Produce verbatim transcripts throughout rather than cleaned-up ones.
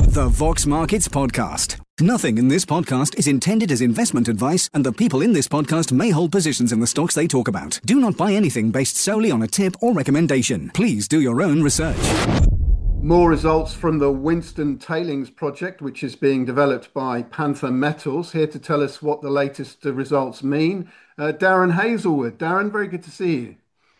The Vox Markets Podcast. Nothing in this podcast is intended as investment advice, and the people in this podcast may hold positions in the stocks they talk about. Do not buy anything based solely on a tip or recommendation. Please do your own research. More results from the Winston Tailings project, which is being developed by Panther Metals. Here to tell us what the latest results mean, uh, Darren Hazelwood. Darren, very good to see you.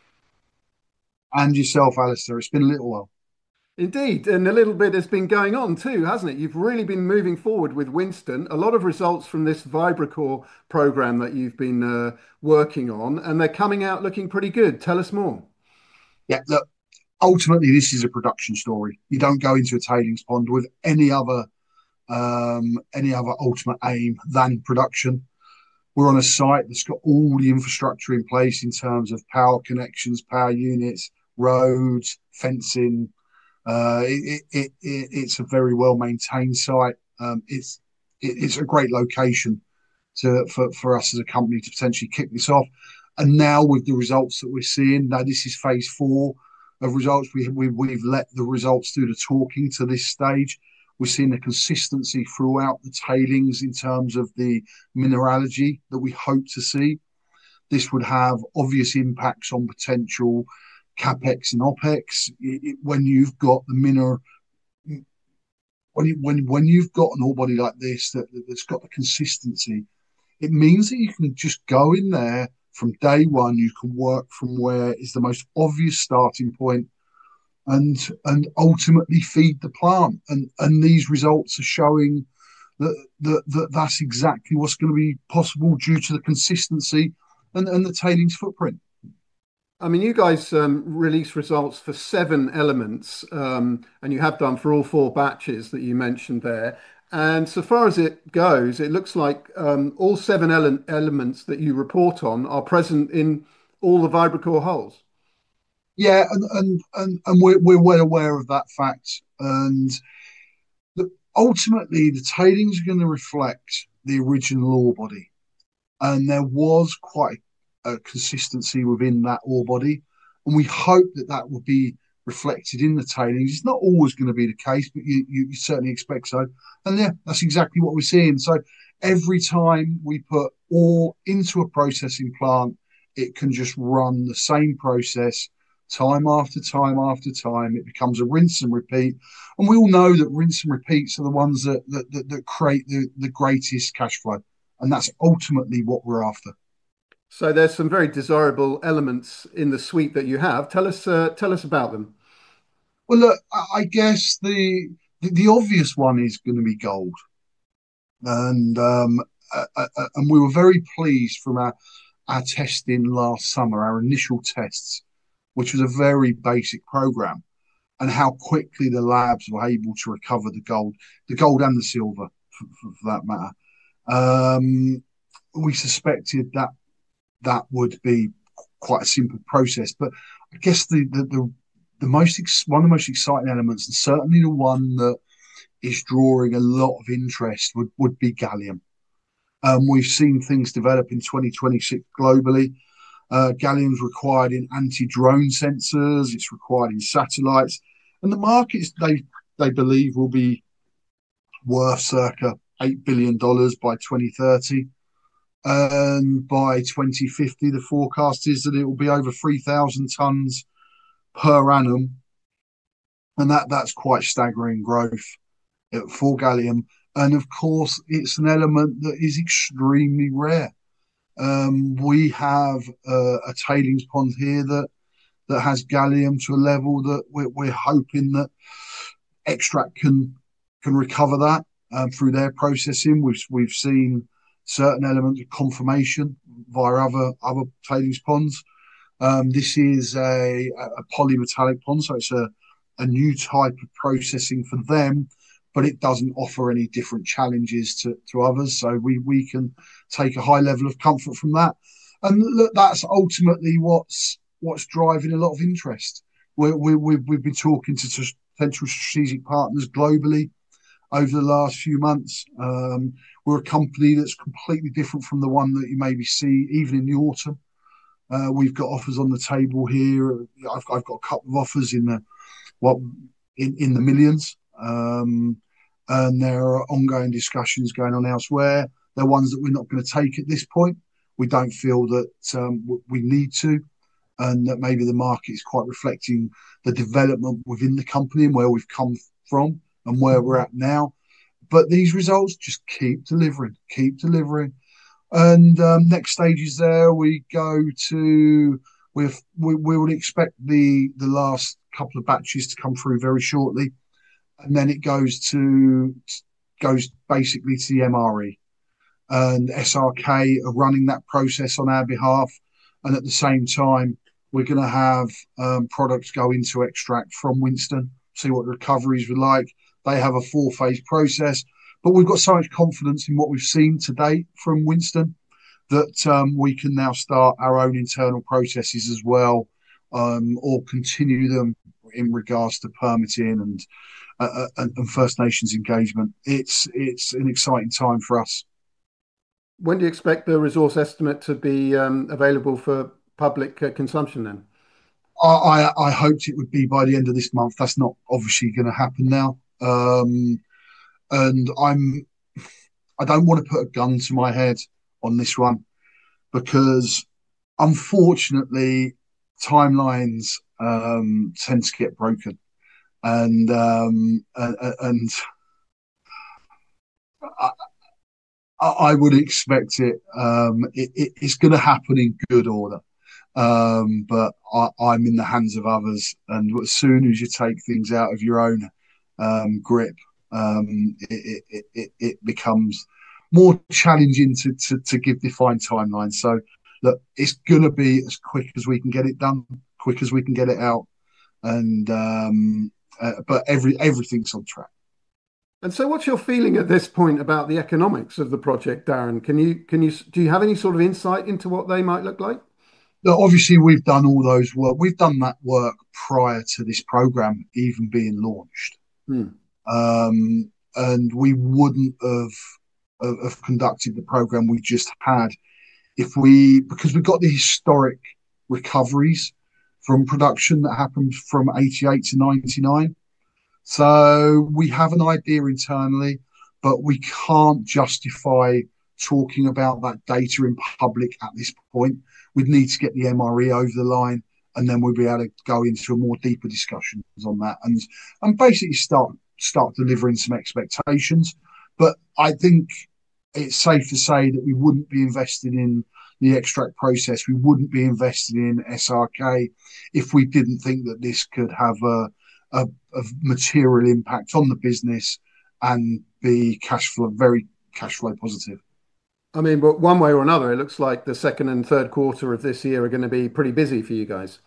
And yourself, Alistair. It's been a little while. Indeed, and a little bit has been going on too, hasn't it? You've really been moving forward with Winston. A lot of results from this Vibracore program that you've been uh, working on, and they're coming out looking pretty good. Tell us more. Yeah, look, ultimately, this is a production story. You don't go into a tailings pond with any other um, any other ultimate aim than production. We're on a site that's got all the infrastructure in place in terms of power connections, power units, roads, fencing. Uh, it, it, it, it's a very well maintained site. Um, it's it, it's a great location to for, for us as a company to potentially kick this off. And now with the results that we're seeing, now this is phase four of results. We, we we've let the results do the talking to this stage. We're seeing the consistency throughout the tailings in terms of the mineralogy that we hope to see. This would have obvious impacts on potential capex and opex. It, it, when you've got the mineral, when you, when when you've got an ore body like this that that's got the consistency, it means that you can just go in there from day one. You can work from where is the most obvious starting point, and and ultimately feed the plant. And and these results are showing that that, that that's exactly what's going to be possible due to the consistency and, and the tailings footprint. I mean, you guys um, release results for seven elements, um, and you have done for all four batches that you mentioned there. And so far as it goes, it looks like um, all seven ele- elements that you report on are present in all the Vibracore holes. Yeah, and and and, and we're we're well aware of that fact. And the, ultimately, the tailings are going to reflect the original ore body, and there was quite a consistency within that ore body, and we hope that that will be reflected in the tailings. It's not always going to be the case, but you, you, you certainly expect so. And yeah, that's exactly what we're seeing. So every time we put ore into a processing plant, it can just run the same process time after time after time. It becomes a rinse and repeat. And we all know that rinse and repeats are the ones that that, that, that create the, the greatest cash flow. And that's ultimately what we're after. So there's some very desirable elements in the suite that you have. Tell us, uh, tell us about them. Well, look, I guess the the, the obvious one is going to be gold, and um, uh, uh, and we were very pleased from our our testing last summer, our initial tests, which was a very basic program, and how quickly the labs were able to recover the gold, the gold and the silver, for, for, for that matter. Um, we suspected that that would be quite a simple process. But I guess the the, the, the most ex- one of the most exciting elements, and certainly the one that is drawing a lot of interest, would, would be gallium. Um, we've seen things develop in twenty twenty-six globally. Uh, gallium's required in anti-drone sensors. It's required in satellites, and the markets they they believe will be worth circa eight billion dollars by twenty thirty. And by twenty fifty, the forecast is that it will be over three thousand tons per annum. And that, that's quite staggering growth for gallium. And of course, it's an element that is extremely rare. Um, we have uh, a tailings pond here that, that has gallium to a level that we're, we're hoping that Extract can, can recover that um, through their processing. We've, we've seen certain elements of confirmation via other other tailings ponds. Um, this is a, a polymetallic pond, so it's a, a new type of processing for them, but it doesn't offer any different challenges to, to others. So we we can take a high level of comfort from that. And look, that's ultimately what's what's driving a lot of interest. We we we've, we've been talking to potential strategic partners globally over the last few months. Um, we're a company that's completely different from the one that you maybe see even in the autumn. Uh, we've got offers on the table here. I've, I've got a couple of offers in the what in, in the millions, um, and there are ongoing discussions going on elsewhere. They're ones that we're not going to take at this point. We don't feel that um, we need to, and that maybe the market is quite reflecting the development within the company and where we've come from and where we're at now. But these results just keep delivering, keep delivering. And um, next stages there, we go to, we've, we we would expect the the last couple of batches to come through very shortly, and then it goes to goes basically to the M R E, and S R K are running that process on our behalf, and at the same time, we're going to have um, products go into extract from Winston, see what the recoveries were like. They have a four-phase process, but we've got so much confidence in what we've seen to date from Winston that um, we can now start our own internal processes as well, um, or continue them in regards to permitting and, uh, and and First Nations engagement. It's it's an exciting time for us. When do you expect the resource estimate to be um, available for public uh, consumption then? I, I I hoped it would be by the end of this month. That's not obviously going to happen now. Um, and I'm I don't want to put a gun to my head on this one, because unfortunately timelines um, tend to get broken, and um, and, and I, I would expect it. Um, it, it it's going to happen in good order, um, but I, I'm in the hands of others, and as soon as you take things out of your own um, grip, um, it, it, it, it becomes more challenging to, to, to give defined timelines. So, look, it's going to be as quick as we can get it done, quick as we can get it out, and um, uh, but every everything's on track. And so, what's your feeling at this point about the economics of the project, Darren? Can you can you do you have any sort of insight into what they might look like? Look, obviously, we've done all those work. We've done that work prior to this program even being launched, Hmm. um, and we wouldn't have, have conducted the program we just had if we, because we've got the historic recoveries from production that happened from eighty-eight to ninety-nine. So we have an idea internally, but we can't justify talking about that data in public at this point. We'd need to get the M R E over the line, and then we'll be able to go into a more deeper discussions on that, and and basically start start delivering some expectations. But I think it's safe to say that we wouldn't be invested in the extract process. We wouldn't be invested in S R K if we didn't think that this could have a, a, a material impact on the business and be cash flow, very cash flow positive. I mean, but one way or another, it looks like the second and third quarter of this year are going to be pretty busy for you guys.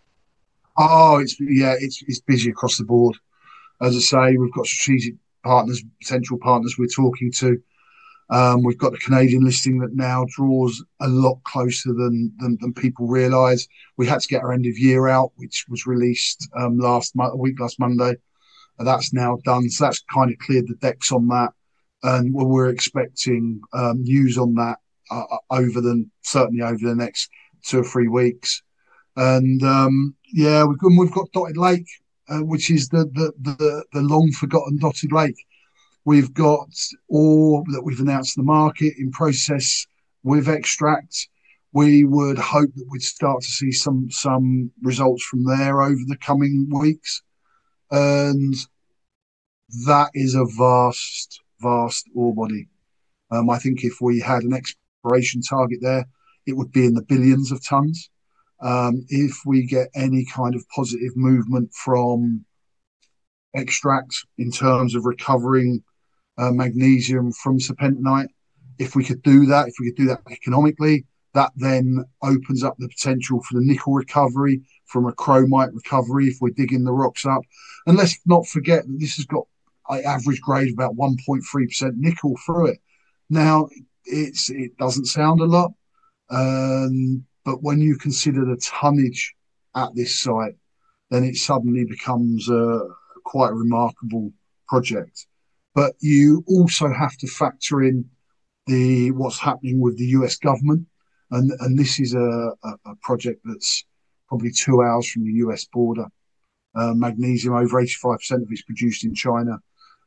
Oh, it's yeah, it's it's busy across the board. As I say, we've got strategic partners, potential partners we're talking to. Um, we've got the Canadian listing that now draws a lot closer than than, than people realise. We had to get our end of year out, which was released um, last mo- week, last Monday. And that's now done, so that's kind of cleared the decks on that. And we're expecting um, news on that uh, over the certainly over the next two or three weeks. And um, yeah, we've got, we've got Dotted Lake, uh, which is the the the, the long forgotten Dotted Lake. We've got ore that we've announced to the market in process with extract. We would hope that we'd start to see some some results from there over the coming weeks. And that is a vast, vast ore body. Um, I think if we had an exploration target there, it would be in the billions of tons. Um, if we get any kind of positive movement from extract in terms of recovering uh, magnesium from serpentinite, if we could do that, if we could do that economically, that then opens up the potential for the nickel recovery from a chromite recovery if we're digging the rocks up. And let's not forget that this has got an average grade of about one point three percent nickel through it. Now, it's it doesn't sound a lot, um, but when you consider the tonnage at this site, then it suddenly becomes a quite a remarkable project. But you also have to factor in the what's happening with the U S government, and and this is a, a, a project that's probably two hours from the U S border. Uh, magnesium, over eighty-five percent of it's produced in China,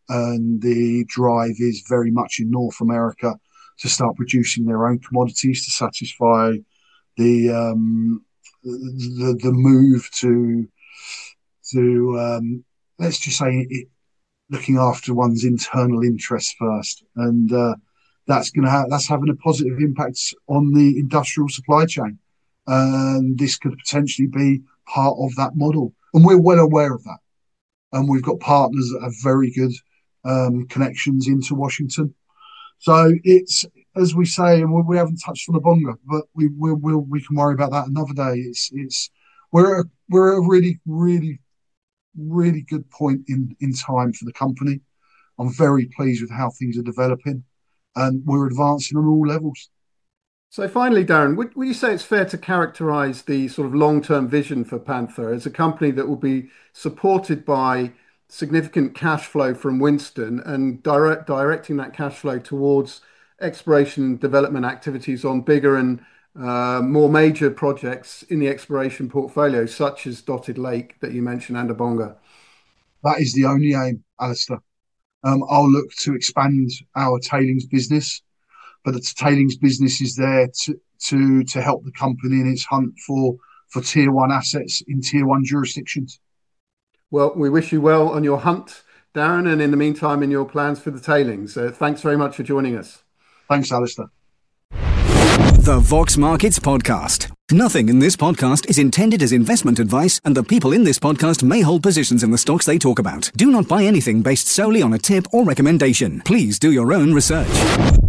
and the drive is very much in North America to start producing their own commodities to satisfy the um, the the move to to um, let's just say it, looking after one's internal interests first, and uh, that's going to have that's having a positive impact on the industrial supply chain, and this could potentially be part of that model, and we're well aware of that, and we've got partners that have very good um, connections into Washington. So it's, as we say, and we, we haven't touched on the bonga, but we we we we can worry about that another day. It's it's we're a, we're a really really really good point in in time for the company. I'm very pleased with how things are developing, and we're advancing on all levels. So finally, Darren, would, would you say it's fair to characterize the sort of long-term vision for Panther as a company that will be supported by significant cash flow from Winston and direct directing that cash flow towards exploration and development activities on bigger and uh, more major projects in the exploration portfolio, such as Dotted Lake that you mentioned and Abonga? That is the only aim, Alistair. Um, I'll look to expand our tailings business, but the tailings business is there to to to help the company in its hunt for for tier one assets in tier one jurisdictions. Well, we wish you well on your hunt, Darren, and in the meantime, in your plans for the tailings. Uh, thanks very much for joining us. Thanks, Alistair. The Vox Markets Podcast. Nothing in this podcast is intended as investment advice, and the people in this podcast may hold positions in the stocks they talk about. Do not buy anything based solely on a tip or recommendation. Please do your own research.